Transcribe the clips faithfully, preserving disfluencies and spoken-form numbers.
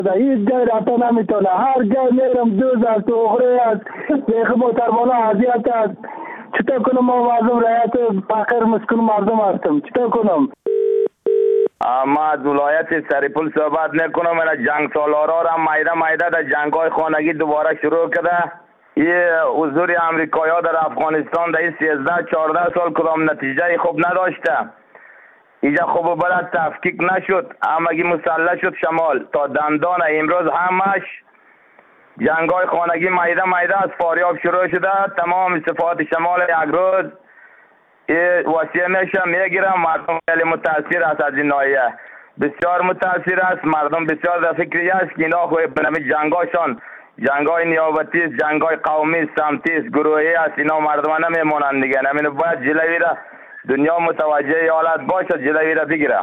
هیچ جای رفته نمیتونه، هر جای میرم دوز است و اخره است، بیخ محترمانه اذیت است. چطور کنم؟ ما مردم رعیت فقیر مسکین مردم هستم، چطور کنم؟ ما از ولایت سریپول صحبت نکنم. من جنگ سالارا را مایده مایده در جنگ های خانگی دوباره شروع کرده. یه حضور امریکایی ها در افغانستان در این سیزده چهارده سال کدام نتیجه خوب نداشته. اینجا خوب بلد تفکیک نشد، همگی مسلح شد شمال تا دندان. امروز همش جنگ های خانگی مایده مایده از فاریاب شروع شده. تمام صفات شمال یک روز وسیع میشه میگیرم. مردم خیلی متاثر است از این ناحیه، بسیار متاثر است. مردم بسیار در فکری است که اینا خود به نمی جنگاشان جنگ های نیابتی است، جنگ های قومی سمتی است، گروهی است. اینا مردم نمیمونند دیگه. نمینه باید جلوی را دنیا متوجه حالت باشد، جلوی را بگیره.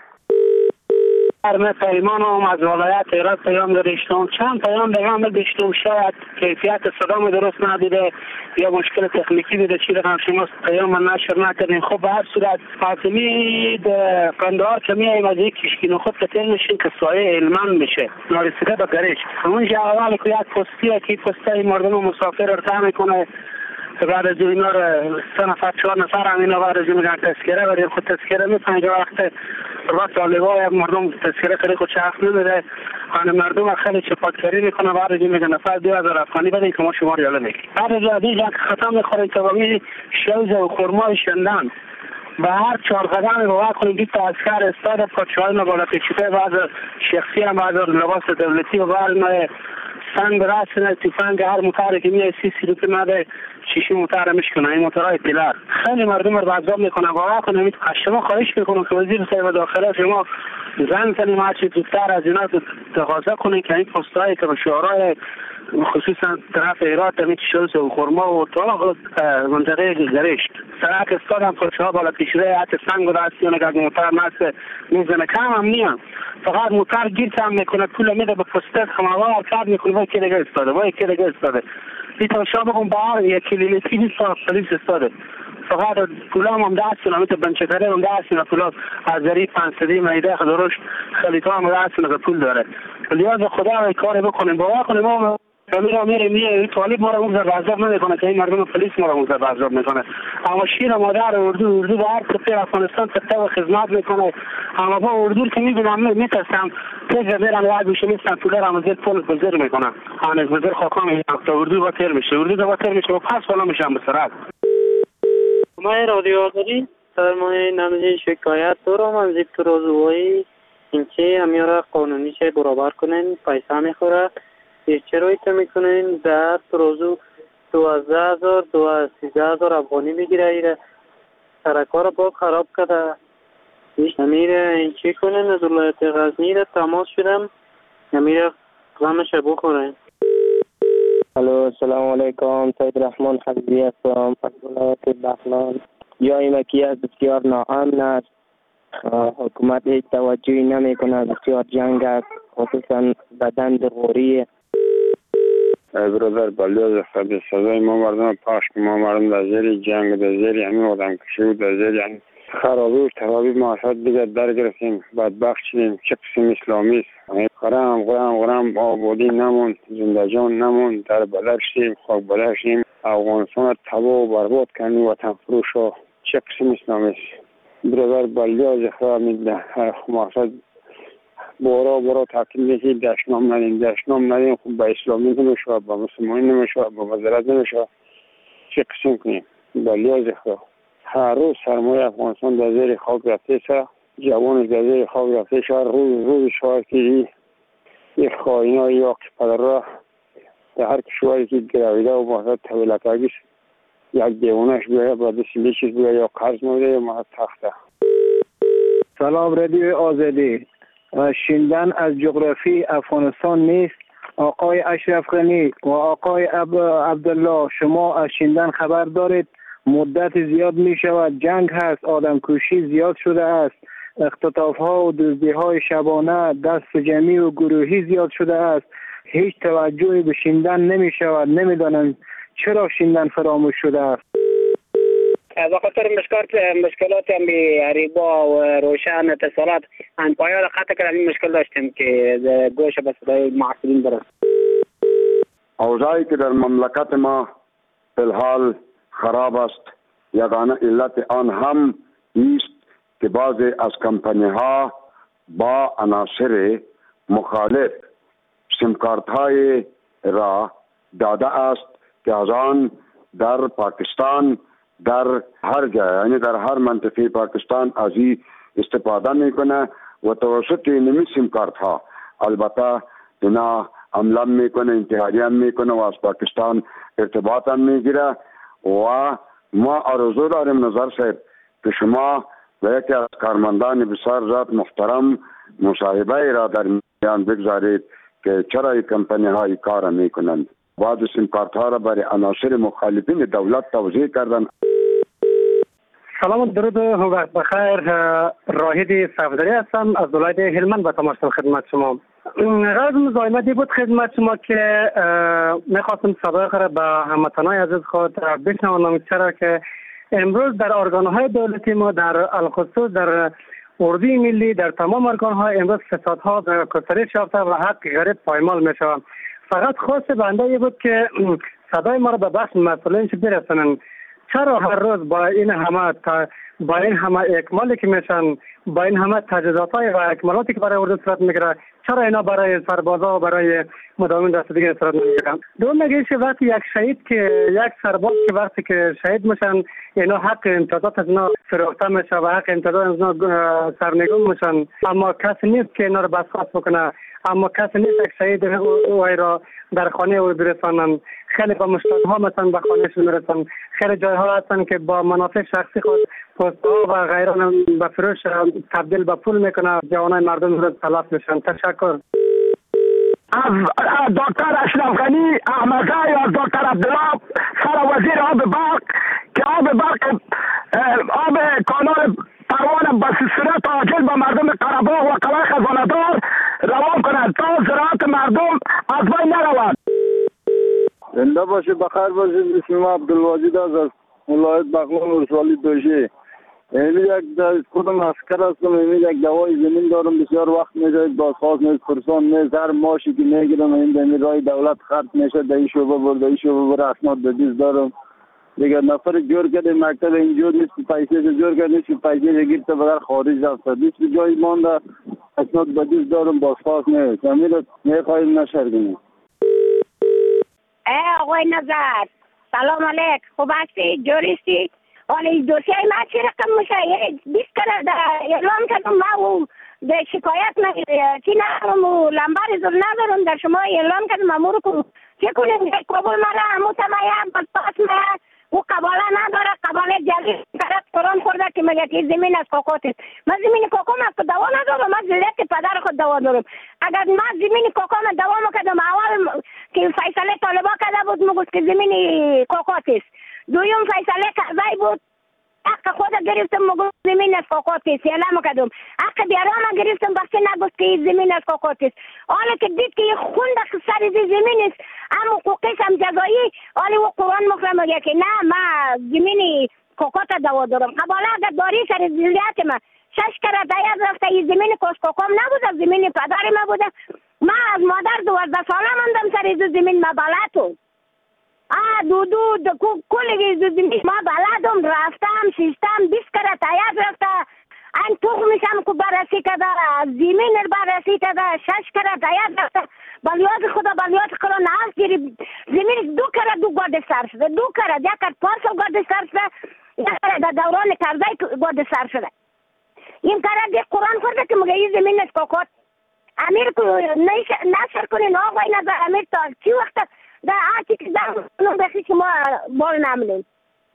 ارمه پیمانم از ولایت هرات پیام داشتم. چند پیام پیغام داشتم، شاید کیفیت صدام درست نبوده یا مشکل تکنیکی بوده، چی رقم شما پیام من نشر نکردین. خب به هر صورت فاطمی قندهار که میایم از یک کشکین خود کتل میشین که سایه علمان میشه نارسیده به گرش. اونجا اول که یک پستیه که پسته مردم مسافر ارتاع میکنه، بعد از اینا رو سه نفر چهار نفر هم اینا بعد از این میگن تذکره برای خود تذکره میکنه. وقت وقت طالبای مردم تذکره خیلی خود شخص نمیده، آن مردم خیلی چپاتکاری میکنه. بعد از این میگن نفر دو هزار افغانی بدین که ما شما ریاله میگیم. بعد از این که ختم میخورین تمامی شوز و خرمای شندن به هر چهار قدم باور کنید دو تا عسکر استاد پادشاهی نبالا کشیده، بعض شخصی هم بعض لباس دولتی و بعض سنگ راسنه تفنگ هر موتاری که میای سی سی روپی مده شیشی موتر میشکنه. این موترهای پیلر خیلی مردم رو عذاب میکنه. باور کنید شما خواهش میکنم که وزیر صاحب داخله شما زنگ کنیم هرچی زودتر از اینا تقاضا کنید که این پستایی که به شعارهای خصوصا طرف هرات همین شوز و خرما و طلاق منطقه گرشت سرک استاد هم پادشاه بالا کشیده حتی سنگ و دستیانه که موتر نست میزنه کم هم نیم، فقط موتر گیر کم میکنه پول میده به پسته خماوار کرد میکنه وای که دیگه استاده وای که دیگه استاده بیتون شما بگم بار یک کلیلیتی نیست پلیس استاده فقط پولا هم دستونه مثل بنچکره هم دستونه پولا از ذریع پنسدی میده خداروش خلیطا هم دستونه که پول داره. لیاز خدا کاری بکنیم باور کنیم ما میره میره میره طالب ما رو مزر بازار نمیکنه که این مردم پلیس ما رو مزر بازار میکنه. اما شیر مادر اردو اردو به هر کپی افغانستان تته و خدمت میکنه. اما با اردو که میبینم میترسم تیز میرم یاد بشه میستن پول را مزر پول بزر میکنن آن مزر خاکا میگم تا اردو با تیر میشه اردو با تیر میشه و پس بالا میشم به سرعت. ما رادیو آزادی در ماه نمزی شکایت دارم از این ترازوهای اینکه همیارا قانونی چه برابر کنن پیسه میخوره چرایی که میکنین در ترازو دوازده هزار دو سیزده هزار افغانی میگیره ایره سرکار با خراب کرده امیره این چی کنین از ولایت غزنی را تماس شدم امیره غمش بخورین. الو السلام علیکم، سید رحمان حبیبی هستم از ولایت بغلان. جای مکیه بسیار ناامن است، حکومت هیچ توجهی نمی کنه، بسیار جنگ است خصوصا بدن غوری. برادر بلیاز خبی سزای ما مردم پاش که ما مردم در زیر جنگ در زیر همین آدم کشی و در زیر یعنی خرابی و ترابی معاشات دیگر در گرفتیم بدبخت شدیم. چه قسم اسلامی است غرام غرام غرام آبادی نمون زنده جان نمون در بدر شدیم خاک بدر شدیم افغانستان تباه و برباد کنیم وطن فروش ها چه قسم اسلامی است برادر بلیاز خبی معاشات بورا بورا تاکید میشید دشنام ندیم دشنام ندیم خب با اسلامی نمیشه با مسلمانی نمیشه با وزارت نمیشه چه قسم کنیم بلیاز خدا هر روز سرمایه افغانستان در زیر خاک رفته سه جوانش در زیر خاک رفته شهر روز روز شهر که این خواهینا یا پدر را در هر کشوری که گراویده و محضر طویلتاگیش یک دیوانش بیاید با دستی بیشیز بیاید یا قرض موده یا محضر تخته. سلام رادیو آزادی. شیندن از جغرافی افغانستان نیست. آقای اشرف غنی و آقای عبدالله شما از شیندن خبر دارید؟ مدت زیاد می شود جنگ هست، آدم کشی زیاد شده است، اختطاف ها و دزدی های شبانه دست جمعی و گروهی زیاد شده است. هیچ توجهی به شیندن نمی شود. نمی دانم چرا شیندن فراموش شده است. به خاطر مشکلات مشکلات هم به ریبا و روشن اتصالات ان پایان قطع کردن این مشکل داشتیم که گوش به صدای محصولین برسه. اوضاعی که در مملکت ما فی الحال خراب است، یگانه علت آن هم است که بعضی از کمپانی ها با عناصر مخالف سیمکارت های را داده است که از آن در پاکستان در هر جای، یعنی در هر منطقه پاکستان از این استفاده میکنه و توسط اینمی سیمکارت ها البته اینا عملا میکنه، انتحاری هم میکنه و از پاکستان ارتباط هم میگیره. و ما آرزو داریم نظر صاحب که شما و یکی از کارمندان بسیار ذات محترم مصاحبه را در میان بگذارید که چرا این کمپانی های کار میکنند. بعض سیمکارت ها را برای عناصر مخالفین دولت توزیع کردن. سلام و درود و وقت بخیر. راهید صفدری هستم از ولایت هلمند به تماشا خدمت شما. غرض مزاحمتی بود خدمت شما که میخواستم صدای را به هموطنان عزیز خود بشنوانم، چرا که امروز در ارگان‌های دولتی ما در الخصوص در اردوی ملی در تمام ارگان‌ها امروز فسادها گسترش یافته و حق غریب پایمال میشود. فقط خواست بنده ای بود که صدای ما را به بخش مسئولین برسانند. چرا هر روز با این همه با این همه اکمالی که میشن، با این همه تجهیزات‌های و اکمالاتی که برای اردو صورت میگیره، چرا اینا برای سربازا و برای مداوم دست دیگه صورت نمیگیرن؟ دوم میگه که وقتی یک شهید که یک سرباز که وقتی که شهید میشن اینا حق امتیازات از اینا فروخته میشه و حق امتیازات از اینا سرنگون میشن، اما کسی نیست که اینا رو بازخواست بکنه، اما کسی نیست یک شهید او را در خانه او برسانن. خیلی با مشکلات ها مثلا به خانهش میرسن. خیلی جایها هستن که با منافع شخصی خود پست ها و غیره به فروش تبدیل به پول میکنه، جوانای مردم رو تلف میشن. تشکر. از دکتر اشرف غنی احمدزی یا دکتر عبدالله سر وزیر آب برق که آب برق آب کانال پروان به صورت عاجل به مردم قره‌باغ و قلعه خزانه‌دار روان کنند تا زراعت مردم از بین نرود. زنده باشید، بخیر باشید. اسم ما عبدالواجد از ولایت بغلان ولسوالی دوشی. این یک خودم عسکر هستم. این یک دوای زمین دارم، بسیار وقت میشه بازخواست نیست، پرسان نیست. هر ماشی که میگیرم این دمی رای دولت خرج میشه، در این شعبه برده این شعبه بره اسناد بدیز دارم. دیگه نفر جور کرده مکتب اینجور نیست که پیسه جور کرده نیست که پیسه گیر تا بگر خارج رفته نیست که جای مانده اسناد بدیز دارم، بازخواست نیست. امیر میخواهیم نشر کنیم. ای آقای نظر سلام علیک، خوب هستی؟ جوریستی؟ ولی دوسیه ما چی رقم میشه؟ بیست کرده اعلام کردم ما و در شکایت چی ندارم و لنبر زور ندارم در شما اعلام کردم امور کنم چی کنیم؟ قبول مرا همو تمایم پاس مرا و قباله نداره. قباله جلی کرد قرآن خورده که مگه که زمین از کوکوت است. من زمین کوکوم از دوا ندارم، من زلیت پدر خود دوا دارم. اگر من زمین کوکوم دوا میکردم اول که فیصله طالبا کرده بود میگفت که زمین کوکوت است. دویم فیصله قضایی بود حق خود گرفتم میگفت زمین از کوکوت است. اعلام میکردم حق بیارام گرفتم بخشی نگفت که زمین از کوکوت است. حالا که دید که خون در سر زمین است اما حقوقش هم جزایی، حالی و قرآن مخرم میگه که نه ما زمین کوکوت دوا دارم. قباله اگر داری سر زلیت ما شش کرد دیاد رفته این زمین کوش کوکوم نبوده، زمین پدر ما بوده. ما از مادر دوازده ساله ماندم سر دو زمین ما بلدم. آه دو دو دو کلی دو زمین ما بلدم، رفتم شیستم بیست کرد دیاد رفته این تخمش هم که بررسی کرده، زمین رو بررسی کرده، شش کرد دیاد رفته. بلیاد خدا بلیاد خدا ناز گیری زمین دو کرد دو گرد سر شده، دو کرد یک کرد پارسل گرد سر شده، یک کرد در دوران کرزای گرد سر شده. این کرد یک قرآن خورده که مگه این زمین است کوکوت. امیر که نشر کنین آقای نظر امیر تا چی وقت در آتی که در اونم بخی شما بال نمونین،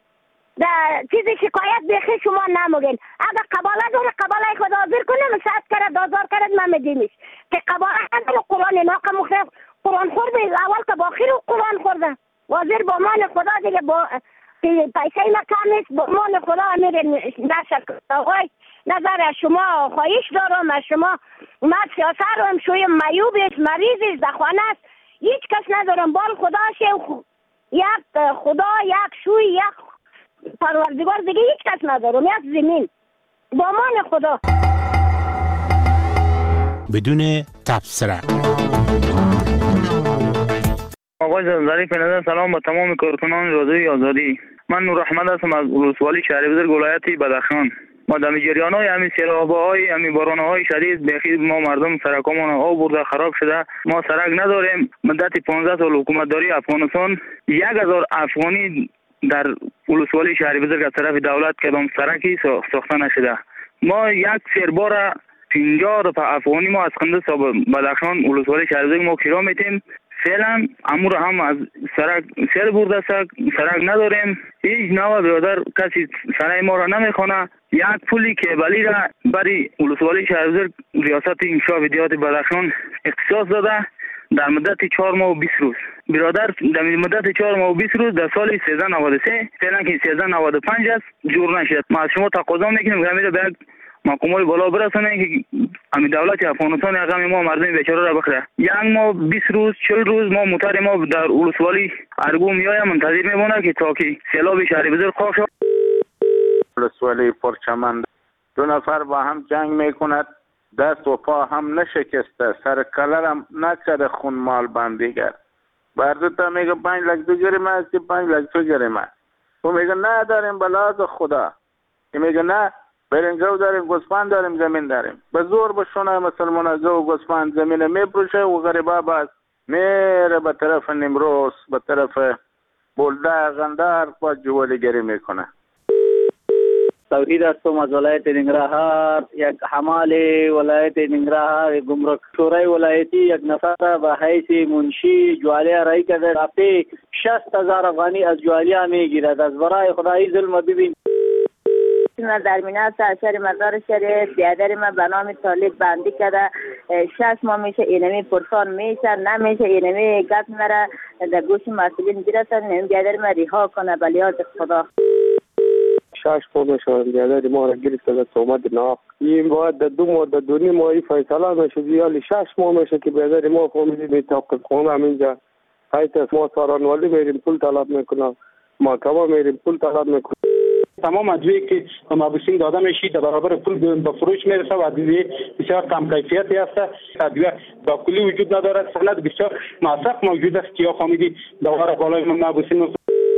در چیزی شکایت بخی شما نمونین. اگر قباله داره قباله خود حاضر کنه مساعد کرد دازار کرد من میدیمش که قباله نداره قرآن ناقه مخرب قرآن خورده اول که باخیر و قرآن خورده وزیر با مان خدا دیگه با پیسه ما کم نیست با مان خدا امیر نشر کنه. آقای نظر شما خواهش دارم از شما، ما سیاست رو هم شویم میوبش مریضش در خانه است هیچ کس ندارم، بال خدا شه یک خدا یک شوی یک پروردگار دیگه هیچ کس ندارم، یک زمین با مان خدا. بدون تبصره. آقای ظریف نظر سلام با تمام کارکنان رادیوی آزادی. من نور احمد هستم از ولسوالی شهر بزرگ ولایت بدخشان. ما در جریان‌های همین سیلاب‌های همین باران‌های شدید بخیر ما مردم سرکامون آب برده خراب شده. ما سرک نداریم. مدت پانزده سال حکومتداری افغانستان یک هزار افغانی در ولسوالی شهر بزرگ از طرف دولت کدام سرکی ساخته نشده. ما یک سربار پنجاه تا افغانی ما از قندوز تا بدخشان ولسوالی شهر بزرگ ما کرا میتیم. فعلا امور هم از سرک سر برده سرک سرک نداریم. هیچ نوع برادر کسی سرای ما را نمیخونه. یک پولی که بلی را برای ولسوالی شهر بزرگ ریاست انشاء دیهات بدخشان اختصاص داده در مدت چهار ماه و بیست روز. برادر در مدت چهار ماه و بیست روز در سال سیزده نود و سه فعلا که سیزده نود و پنج است جور نشد. ما از شما تقاضا میکنیم که همین به مقامات بالا برسونه که همین دولت افغانستان غم ما مردم بیچاره را بخره. یک ماه بیست روز چهل روز ما موتر ما در ولسوالی ارگو میایم منتظر میمونه که تا که سیلاب شهر بزرگ خواهد شد. ولسوالی پرچمند دو نفر با هم جنگ میکند، دست و پا هم نشکسته، سر کلر هم نکرده خون مال بندیگر. بردتا میگه پنج لک دو جرم است که پنج لک تو جرم است. تو میگه نه داریم بلاز خدا. که میگه نه بریم گو داریم گوسفند داریم زمین داریم. به زور بشونه مسلمان گو گوسفند زمین میپروشه و غریبا باز میره به طرف نیمروز به طرف بلده غندار با جوالیگری میکنه. توحید هستم از ولایت ننگرهار. یک حمال ولایت ننگرهار گمرک شورای ولایتی یک نفر به حیث منشی جوالیه رای کرده. رفته شصت هزار افغانی از جوالیه میگیرد. از برای خدایی ظلم ببین. من در مینه سرسر مزار شریف بیادر من به نام طالب بندی کرده. شش ماه میشه اینمی پرسان میشه نمیشه اینمی گت نره در گوش مسئولین برسن این بیادر من ریها کنه بلیاد خدا. شش ماه میشه بیادر ما را گرفته در تومت ناق. این باید در دو ماه در دو نیم ماهی فیصله میشه دیالی شش ماه میشه که بیادر ما فهمیدیم میتاقف خونه همینجا حیث از ما سارانوالی میریم پول طلب میکنم محکمه میریم پول طلب میکنم. تمام ادویه که به مبوسین داده میشید در برابر پول به فروش میرسه و ادویه بسیار کم کیفیتی هست. ادویه با کلی وجود ندارد. سند بسیار موثق موجود است که یا خامیدی دوباره بالای مبوسین.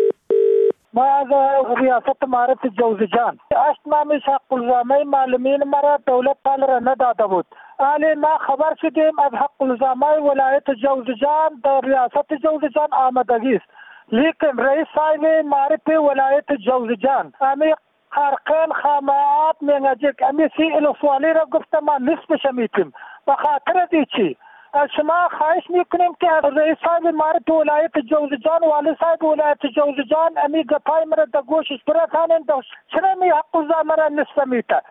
ما از ریاست معرف جوزجان هشت ماه میشه حق الزامه معلمین مرا دولت پال را نداده بود. حالی ما خبر شدیم از حق الزامه ولایت جوزجان در ریاست جوزجان آمدگی است. لیکن رئیس صاحب معرف ولایت جوزجان امی خرقین خامات منجک امی سی الوسوالی را گفتم ما نصف شمیتیم و خاطر دی چی از شما خواهش میکنیم که رئیس صاحب معرف ولایت جوزجان والی صاحب ولایت جوزجان امی گپای مرا در گوشش برسانند چرا می حق الزامه را نصف میته.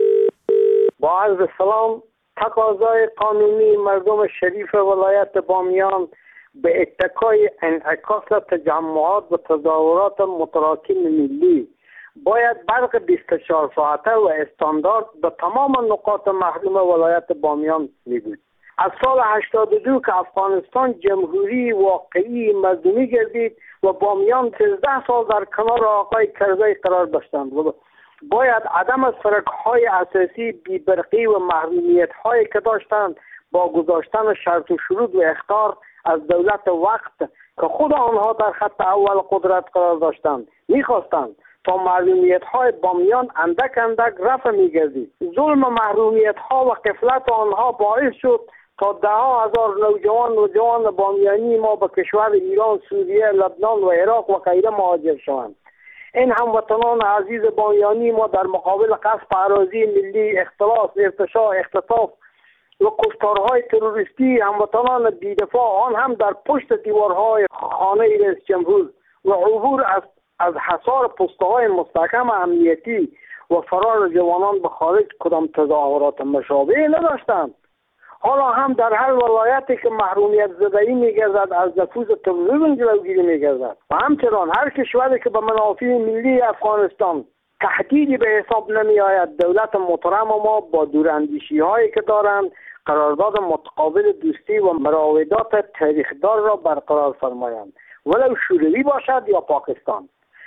با عرض سلام، تقاضای قانونی مردم شریف ولایت بامیان به اتکای انعکاس تجمعات و تظاهرات متراکم ملی باید برق بیست و چهار ساعته و استاندارد به تمام نقاط محروم ولایت بامیان می‌بود. از سال هشتاد و دو که افغانستان جمهوری واقعی مردمی گردید و بامیان سیزده سال در کنار آقای کرزی قرار داشتند. باید عدم سرک‌های اساسی بی‌برقی و محرومیت‌هایی که داشتند با گذاشتن شرط و شروط و اخطار از دولت وقت که خود آنها در خط اول قدرت قرار داشتند میخواستند تا محرومیت های بامیان اندک اندک رفع میگردید. ظلم محرومیت ها و غفلت آنها باعث شد تا ده ها هزار نوجوان و جوان بامیانی ما به کشور ایران، سوریه، لبنان و عراق و غیره مهاجر شوند. این هموطنان عزیز بامیانی ما در مقابل غصب اراضی ملی، اختلاس، ارتشاء، اختطاف و کشتارهای تروریستی هموطنان بی‌دفاع آن هم در پشت دیوارهای خانه رئیس جمهور و عبور از از حصار پست‌های مستحکم امنیتی و فرار جوانان به خارج کدام تظاهرات مشابه نداشتند. حالا هم در هر ولایتی که محرومیت زدایی می‌گردد از نفوذ تروریسم جلوگیری می‌گردد و همچنان هر کشوری که به منافع ملی افغانستان تهدیدی به حساب نمی آید دولت محترم ما با دوراندیشی هایی که دارند قرارداد متقابل دوستی و مراودات تاریخدار را برقرار فرمایند ولو شوروی باشد یا پاکستان.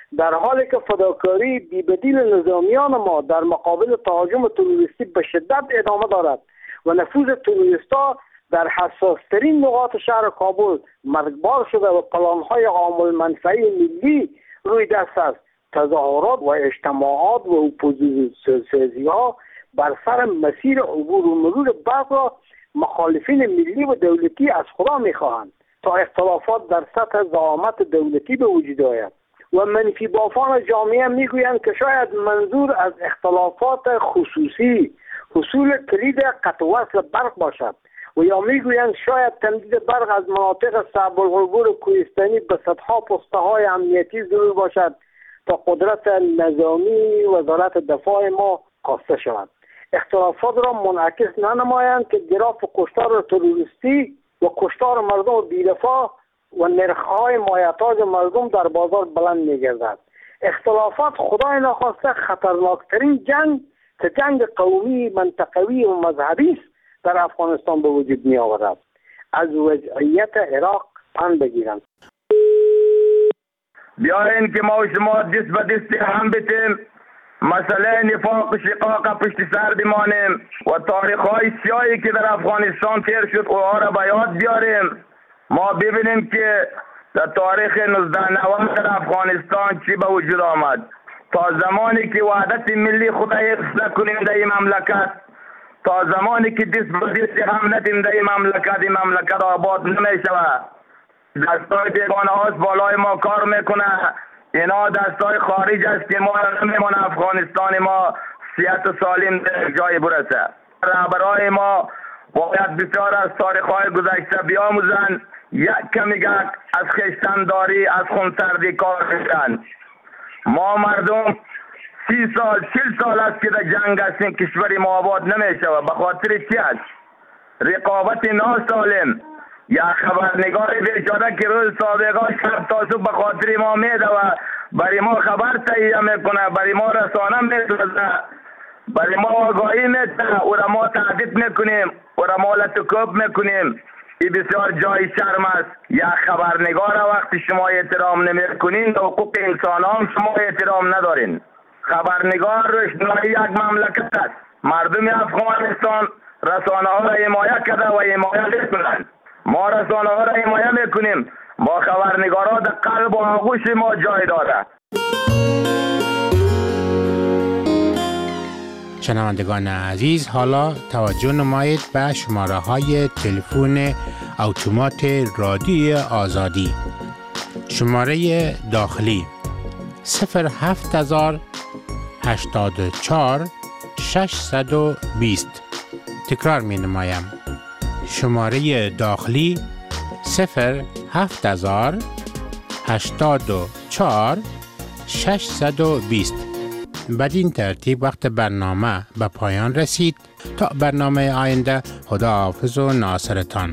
در حالی که فداکاری بی‌بدیل نظامیان ما در مقابل تهاجم تروریستی به شدت ادامه دارد و نفوذ تروریست‌ها در حساسترین نقاط شهر کابل مرگبار شده و پلان‌های عامل منفعی ملی روی دست است. تظاهرات و اجتماعات و اپوزیسیون‌ها بر سر مسیر عبور و مرور برق را مخالفین ملی و دولتی از خدا می‌خواهند تا اختلافات در سطح زعامت دولتی به وجود آید و منفی بافان جامعه میگویند که شاید منظور از اختلافات خصوصی حصول کلید قطع وصل برق باشد و یا میگویند شاید تمدید برق از مناطق صعب العبور کوهستانی به صدها پسته‌های امنیتی ضرور باشد تا قدرت نظامی وزارت دفاع ما کاسته شود. اختلافات را منعکس ننمایند که گراف کشتار تروریستی و کشتار مردم بی‌دفاع و نرخ‌های مایحتاج مردم در بازار بلند می‌گردد. اختلافات خدای نخواسته خطرناکترین جنگ که جنگ قومی، منطقوی و مذهبی است در افغانستان به وجود می‌آورد. از وضعیت عراق پند بگیرند. بیاین که ما و شما دست به دست هم بتیم، مسئله نفاق و شقاق پشت سر بمانیم و تاریخ‌های سیاهی که در افغانستان تیر شد اونها را به یاد بیاریم. ما ببینیم که در تاریخ نوزده نود در افغانستان چی به وجود آمد. تا زمانی که وحدت ملی خود حفظ نکنیم در این مملکت، تا زمانی که دست به دست هم ندیم در این مملکت، این مملکت آباد نمی شود. دستای بیگانه هاست بالای ما کار میکنه. اینا دستای خارج است که ما نمیمونه افغانستان ما صحت و سالم در جای برسه. رهبرای ما باید بسیار از تاریخ‌های گذشته بیاموزند، یک کمی از خویشتن‌داری، از خونسردی کار کنند. ما مردم سی سال چل سال است که در جنگ هستیم، کشور ما آباد نمیشود. به خاطر چی است؟ رقابت ناسالم. یا خبرنگار بیچاره که روز سابقه شب تا صبح به خاطر ما میده و برای ما خبر تهیه میکنه، برای ما رسانه میسازه، برای ما آگاهی میده، او را ما تهدید میکنیم، او را ما لطکوب میکنیم. این بسیار جای شرم است. یا خبرنگار وقتی شما احترام نمیکنین، حقوق انسان هم شما احترام ندارین. خبرنگار روشنایی یک مملکت است. مردم افغانستان رسانه ها را حمایت کرده و حمایت میکنند. ما رسانه ها را حمایت میکنیم. ما خبرنگارا در قلب و آغوش ما جای داره. شنوندگان عزیز، حالا توجه نمایید به شماره های تلفن اتومات رادیوی آزادی. شماره داخلی صفر هفت هزار هشتاد و چهار ششصد و بیست. تکرار می نمایم. شماره داخلی صفر هفت هزار هشتاد و چهار ششصد و بیست. بدین ترتیب وقت برنامه به پایان رسید. تا برنامه آینده، خداحافظ و ناصرتان.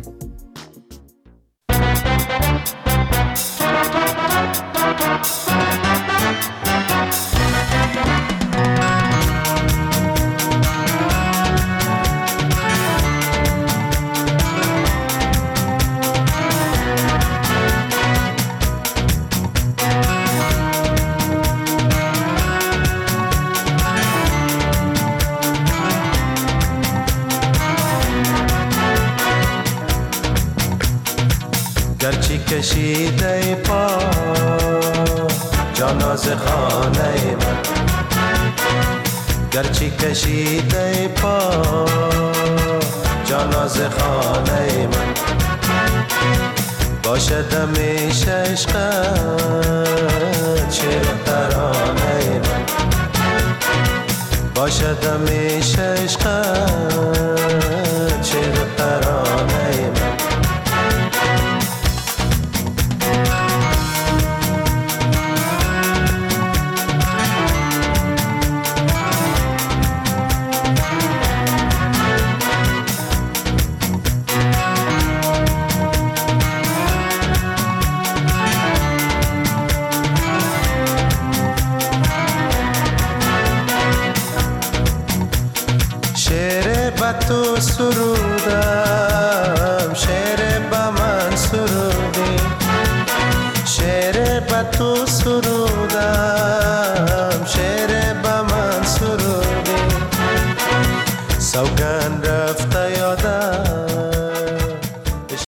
کشیده پا جاناز خانه من، گرچه کشیده پا جاناز خانه من، باشد همیشه عشقت شعر ترانه من، باشد همیشه عشقت شعر ترانه من. تو سرودم شعر با من سرودی، شعر با تو